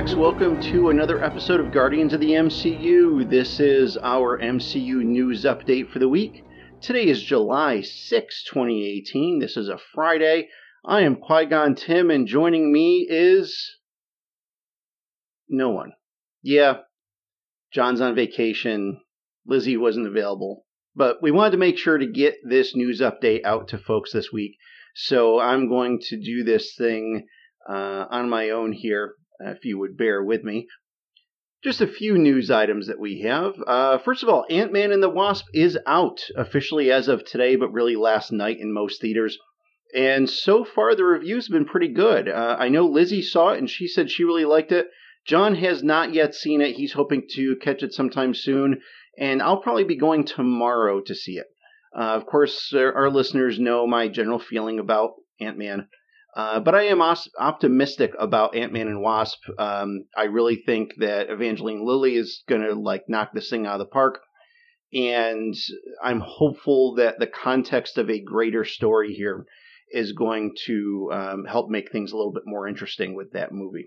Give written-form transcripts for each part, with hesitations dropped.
Lumberjacks, welcome to another episode of Guardians of the MCU. This is our MCU news update for the week. Today is July 6, 2018. This is a Friday. I am Qui-Gon Tim, and joining me is... no one. Yeah, John's on vacation. Lizzie wasn't available. But we wanted to make sure to get this news update out to folks this week. So I'm going to do this thing on my own here. If you would bear with me. Just a few news items that we have. First of all, Ant-Man and the Wasp is out officially as of today, but really last night in most theaters. And so far, the reviews have been pretty good. I know Lizzie saw it, and she said she really liked it. John has not yet seen it. He's hoping to catch it sometime soon, and I'll probably be going tomorrow to see it. Of course, our listeners know my general feeling about Ant-Man. But I am optimistic about Ant-Man and Wasp. I really think that Evangeline Lilly is going to knock this thing out of the park. And I'm hopeful that the context of a greater story here is going to help make things a little bit more interesting with that movie.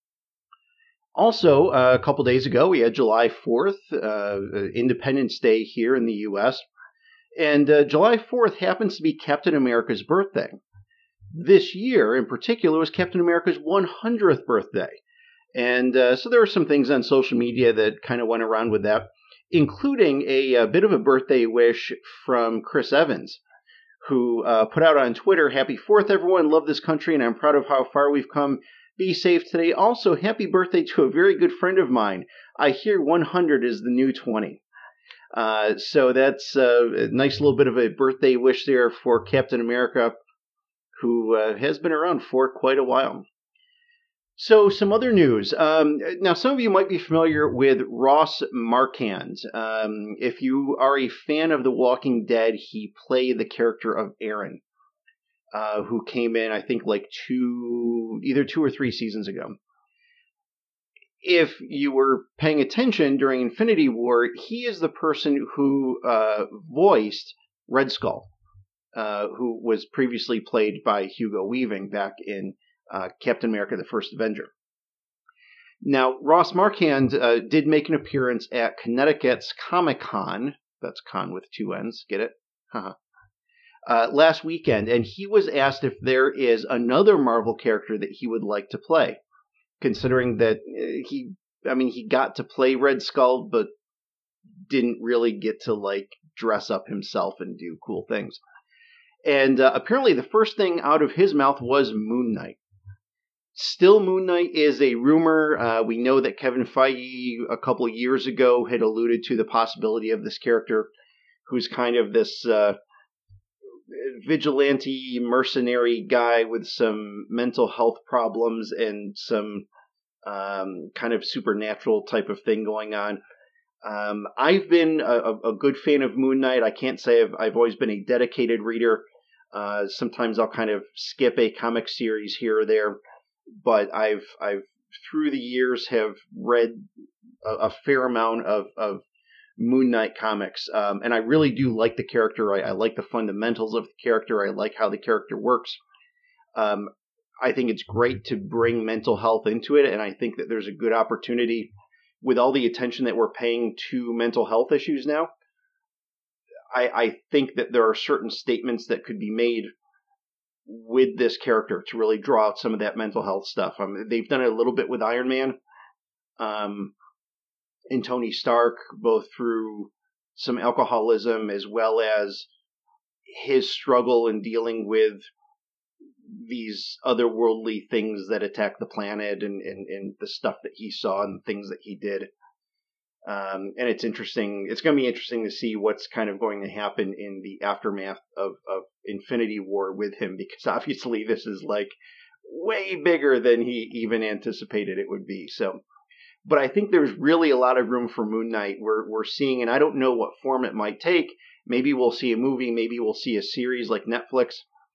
Also, a couple days ago, we had July 4th, Independence Day here in the U.S. And July 4th happens to be Captain America's birthday. This year, in particular, was Captain America's 100th birthday. And so there were some things on social media that kind of went around with that, including a bit of a birthday wish from Chris Evans, who put out on Twitter, "Happy 4th, everyone. Love this country, and I'm proud of how far we've come. Be safe today. Also, happy birthday to a very good friend of mine. I hear 100 is the new 20. So that's a nice little bit of a birthday wish there for Captain America, who has been around for quite a while. So, some other news. Now, some of you might be familiar with Ross Marquand. If you are a fan of The Walking Dead, he played the character of Aaron, who came in, I think, either 2 or 3 seasons ago. If you were paying attention during Infinity War, he is the person who voiced Red Skull. Who was previously played by Hugo Weaving back in Captain America: The First Avenger. Now, Ross Marquand did make an appearance at Connecticut's Comic-Con. That's con with 2 N's. Get it? Last weekend, and he was asked if there is another Marvel character that he would like to play, considering that he got to play Red Skull, but didn't really get to dress up himself and do cool things. And apparently the first thing out of his mouth was Moon Knight. Still, Moon Knight is a rumor. We know that Kevin Feige a couple of years ago had alluded to the possibility of this character, who's kind of this vigilante mercenary guy with some mental health problems and some kind of supernatural type of thing going on. I've been a good fan of Moon Knight. I can't say I've always been a dedicated reader. Sometimes I'll kind of skip a comic series here or there, but I've through the years have read a fair amount of Moon Knight comics, and I really do like the character. I like the fundamentals of the character. I like how the character works. I think it's great to bring mental health into it, and I think that there's a good opportunity with all the attention that we're paying to mental health issues now. I think that there are certain statements that could be made with this character to really draw out some of that mental health stuff. They've done it a little bit with Iron Man and Tony Stark, both through some alcoholism as well as his struggle in dealing with these otherworldly things that attack the planet and the stuff that he saw and things that he did. And it's interesting. It's going to be interesting to see what's kind of going to happen in the aftermath of Infinity War with him, because obviously this is way bigger than he even anticipated it would be. So, but I think there's really a lot of room for Moon Knight. We're seeing, and I don't know what form it might take. Maybe we'll see a movie. Maybe we'll see a series like Netflix.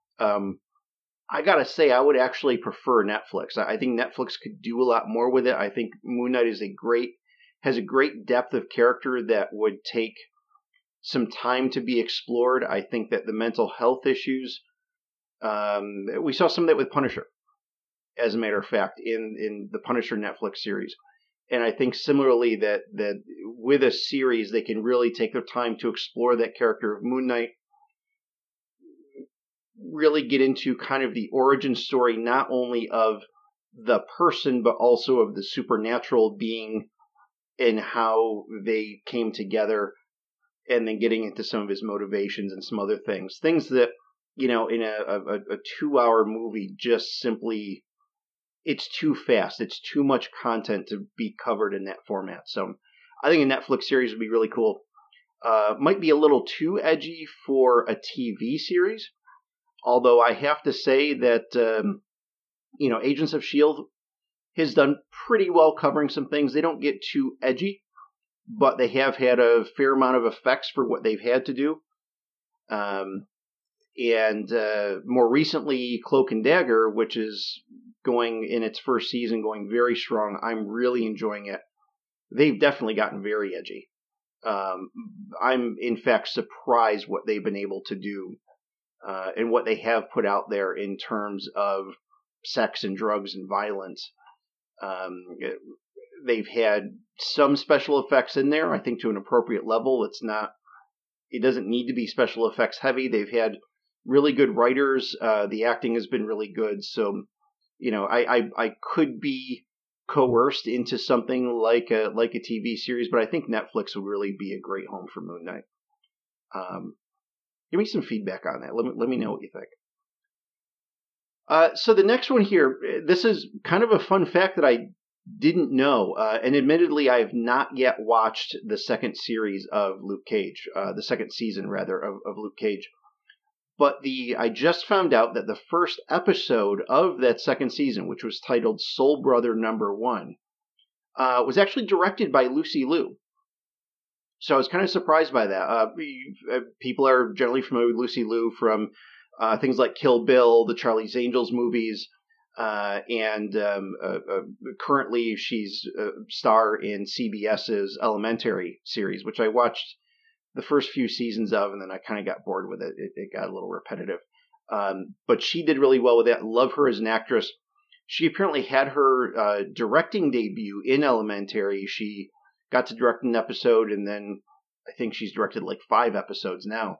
I gotta say, I would actually prefer Netflix. I think Netflix could do a lot more with it. I think Moon Knight has a great depth of character that would take some time to be explored. I think that the mental health issues, we saw some of that with Punisher. as a matter of fact, in the Punisher Netflix series. And I think similarly that with a series, they can really take their time to explore that character of Moon Knight, really get into kind of the origin story, not only of the person, but also of the supernatural being and how they came together, and then getting into some of his motivations and some other things. Things that, in a 2-hour movie just simply, it's too fast. It's too much content to be covered in that format. So I think a Netflix series would be really cool. Might be a little too edgy for a TV series, although I have to say that, Agents of S.H.I.E.L.D. has done pretty well covering some things. They don't get too edgy, but they have had a fair amount of effects for what they've had to do. And more recently, Cloak and Dagger, which is going in its first season, going very strong. I'm really enjoying it. They've definitely gotten very edgy. I'm, in fact, surprised what they've been able to do and what they have put out there in terms of sex and drugs and violence. They've had some special effects in there, I think, to an appropriate level. It doesn't need to be special effects heavy. They've had really good writers. The acting has been really good. So, I could be coerced into something like a TV series, but I think Netflix would really be a great home for Moon Knight. Give me some feedback on that. Let me know what you think. So the next one here, this is kind of a fun fact that I didn't know, and admittedly, I have not yet watched the second series of Luke Cage, the second season rather of Luke Cage. But I just found out that the first episode of that second season, which was titled Soul Brother Number 1, was actually directed by Lucy Liu. So I was kind of surprised by that. People are generally familiar with Lucy Liu from things like Kill Bill, the Charlie's Angels movies, and currently she's a star in CBS's Elementary series, which I watched the first few seasons of, and then I kind of got bored with it. It got a little repetitive. But she did really well with that. Love her as an actress. She apparently had her directing debut in Elementary. She got to direct an episode, and then I think she's directed like 5 episodes now.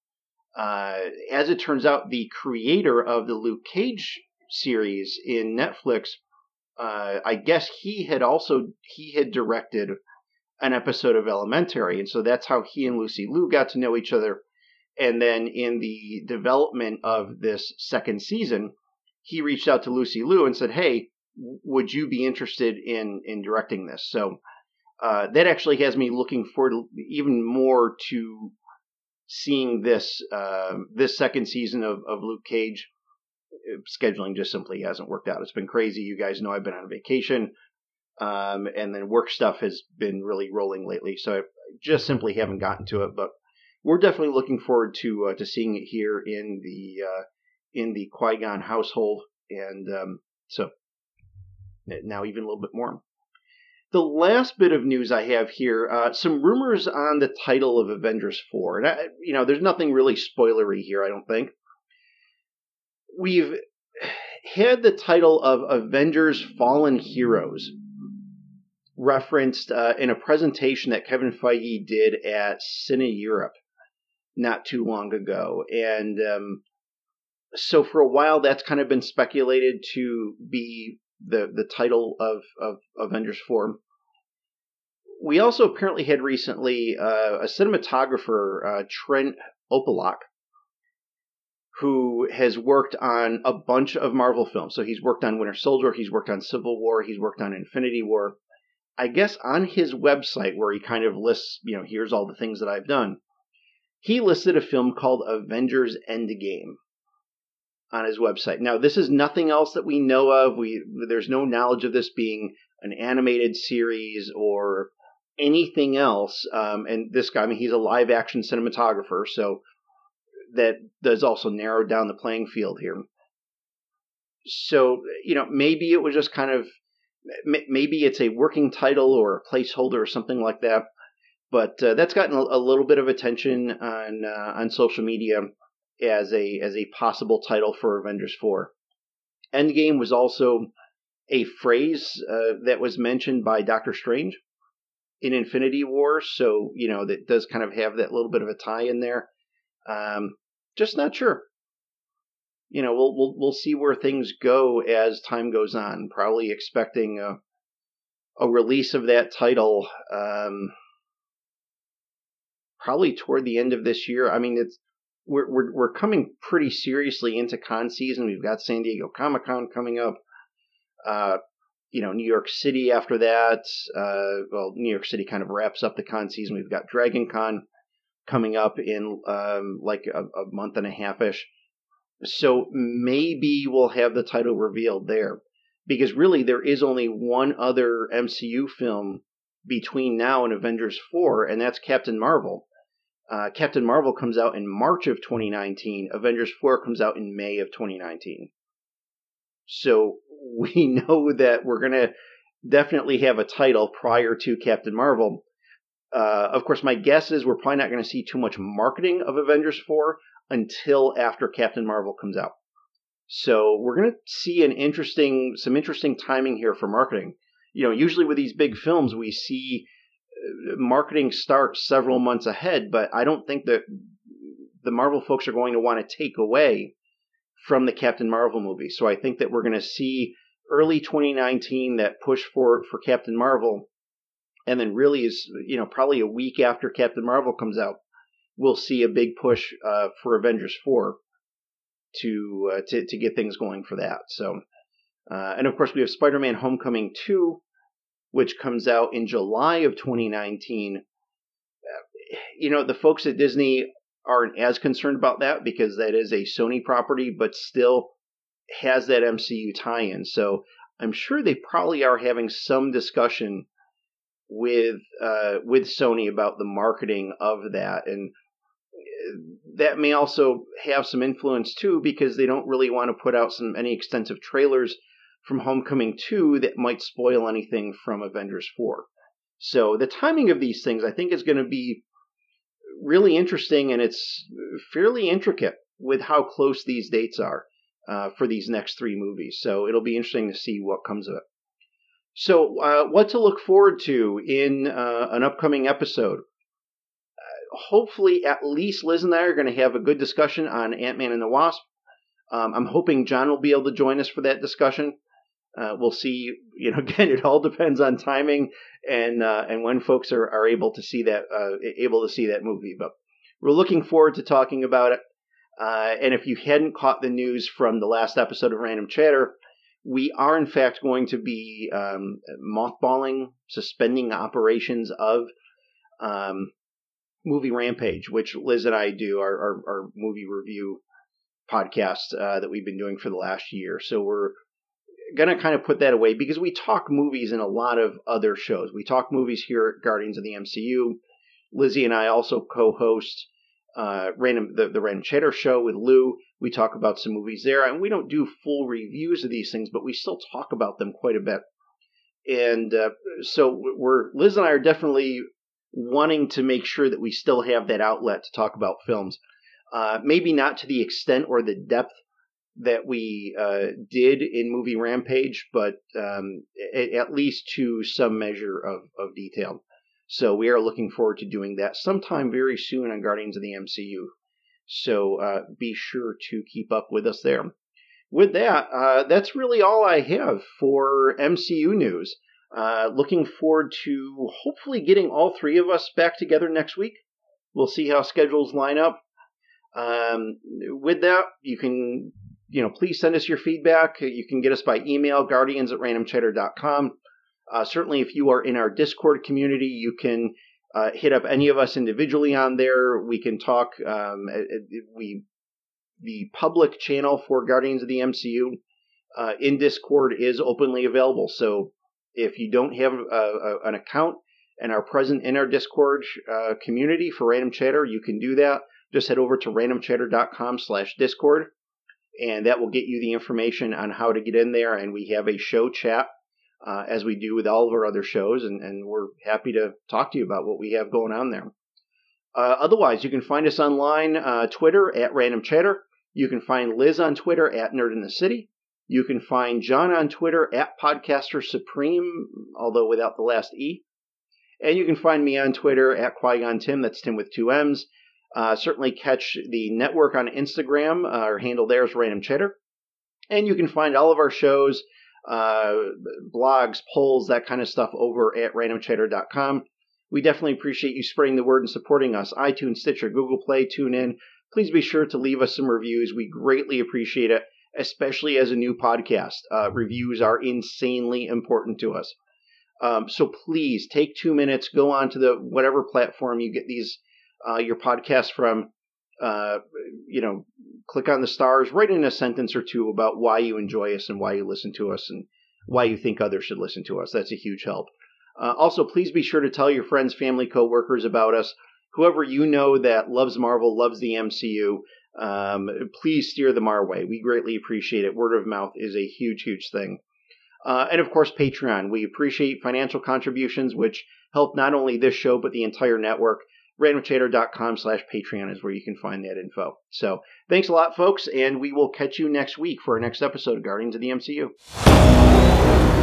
As it turns out, the creator of the Luke Cage series in Netflix, I guess he had directed an episode of Elementary, and so that's how he and Lucy Liu got to know each other. And then in the development of this second season, he reached out to Lucy Liu and said, "Hey, would you be interested in directing this?" So that actually has me looking forward even more to seeing this second season of Luke Cage. Scheduling just simply hasn't worked out. It's been crazy. You guys know I've been on vacation. And then work stuff has been really rolling lately, so I just simply haven't gotten to it. But we're definitely looking forward to seeing it here in the Qui-Gon household, and so now even a little bit more. The last bit of news I have here, some rumors on the title of Avengers 4, and there's nothing really spoilery here, I don't think. We've had the title of Avengers Fallen Heroes referenced in a presentation that Kevin Feige did at Cine Europe not too long ago. And so for a while, that's kind of been speculated to be the title of Avengers 4. We also apparently had recently a cinematographer, Trent Opelok, who has worked on a bunch of Marvel films. So he's worked on Winter Soldier, he's worked on Civil War, he's worked on Infinity War. I guess on his website, where he kind of lists, here's all the things that I've done, he listed a film called Avengers Endgame on his website. Now, this is nothing else that we know of. There's no knowledge of this being an animated series or anything else. And this guy, he's a live-action cinematographer, so that does also narrow down the playing field here. So, maybe it was just kind of, maybe it's a working title or a placeholder or something like that. But that's gotten a little bit of attention on social media as a possible title for Avengers 4. Endgame was also a phrase that was mentioned by Doctor Strange in Infinity War, so that does kind of have that little bit of a tie in there. Just not sure. We'll see where things go as time goes on. Probably expecting a release of that title probably toward the end of this year. I mean, we're coming pretty seriously into con season. We've got San Diego Comic-Con coming up. New York City after that. New York City kind of wraps up the con season. We've got Dragon Con coming up in like a month and a half-ish. So maybe we'll have the title revealed there. Because really there is only one other MCU film between now and Avengers 4, and that's Captain Marvel. Captain Marvel comes out in March of 2019. Avengers 4 comes out in May of 2019. So we know that we're going to definitely have a title prior to Captain Marvel. Of course, my guess is we're probably not going to see too much marketing of Avengers 4 until after Captain Marvel comes out. So we're going to see some interesting timing here for marketing. Usually with these big films, we see marketing start several months ahead, but I don't think that the Marvel folks are going to want to take away from the Captain Marvel movie. So I think that we're going to see early 2019 that push for Captain Marvel, and then really is probably a week after Captain Marvel comes out, we'll see a big push for Avengers 4 to get things going for that. So, and of course we have Spider-Man Homecoming 2, which comes out in July of 2019. The folks at Disney aren't as concerned about that because that is a Sony property, but still has that MCU tie-in. So I'm sure they probably are having some discussion with Sony about the marketing of that, and that may also have some influence too, because they don't really want to put out any extensive trailers from Homecoming 2 that might spoil anything from Avengers 4. So the timing of these things, I think, is going to be really interesting, and it's fairly intricate with how close these dates are for these next three movies. So it'll be interesting to see what comes of it. So what to look forward to in an upcoming episode? Hopefully, at least Liz and I are going to have a good discussion on Ant-Man and the Wasp. I'm hoping John will be able to join us for that discussion. We'll see. Again, it all depends on timing and when folks are able to see that movie. But we're looking forward to talking about it. And if you hadn't caught the news from the last episode of Random Chatter, we are in fact going to be mothballing, suspending operations of Movie Rampage, which Liz and I do, our movie review podcast that we've been doing for the last year. So we're going to kind of put that away because we talk movies in a lot of other shows. We talk movies here at Guardians of the MCU. Lizzie and I also co-host the Random Chatter show with Lou. We talk about some movies there, and we don't do full reviews of these things, but we still talk about them quite a bit. And so Liz and I are definitely wanting to make sure that we still have that outlet to talk about films. Maybe not to the extent or the depth that we did in Movie Rampage, but at least to some measure of detail. So we are looking forward to doing that sometime very soon on Guardians of the MCU. So be sure to keep up with us there. With that, that's really all I have for MCU news. Looking forward to hopefully getting all three of us back together next week. We'll see how schedules line up. With that, you can please send us your feedback. You can get us by email, guardians@randomchatter.com. Certainly, if you are in our Discord community, you can hit up any of us individually on there. We can talk. The public channel for Guardians of the MCU in Discord is openly available. So if you don't have an account and are present in our Discord community for Random Chatter, you can do that. Just head over to randomchatter.com/Discord. And that will get you the information on how to get in there. And we have a show chat, as we do with all of our other shows. And we're happy to talk to you about what we have going on there. Otherwise, you can find us online, Twitter @Random Chatter. You can find Liz on Twitter @NerdInTheCity. You can find John on Twitter at Podcaster Supreme, although without the last E. And you can find me on Twitter at Qui-Gon Tim, that's Tim with 2 M's. Certainly catch the network on Instagram. Our handle there is Random Chatter. And you can find all of our shows, blogs, polls, that kind of stuff over at randomchatter.com. We definitely appreciate you spreading the word and supporting us. iTunes, Stitcher, Google Play, TuneIn. Please be sure to leave us some reviews. We greatly appreciate it, especially as a new podcast. Reviews are insanely important to us. So please take 2 minutes, go on to the whatever platform you get these your podcasts from. Click on the stars, write in a sentence or two about why you enjoy us and why you listen to us and why you think others should listen to us. That's a huge help. Also, please be sure to tell your friends, family, coworkers about us. Whoever you know that loves Marvel, loves the MCU, please steer them our way. We greatly appreciate it. Word of mouth is a huge, huge thing. And of course, Patreon. We appreciate financial contributions, which help not only this show, but the entire network. randomchatter.com/Patreon is where you can find that info. So thanks a lot, folks, and we will catch you next week for our next episode of Guardians of the MCU.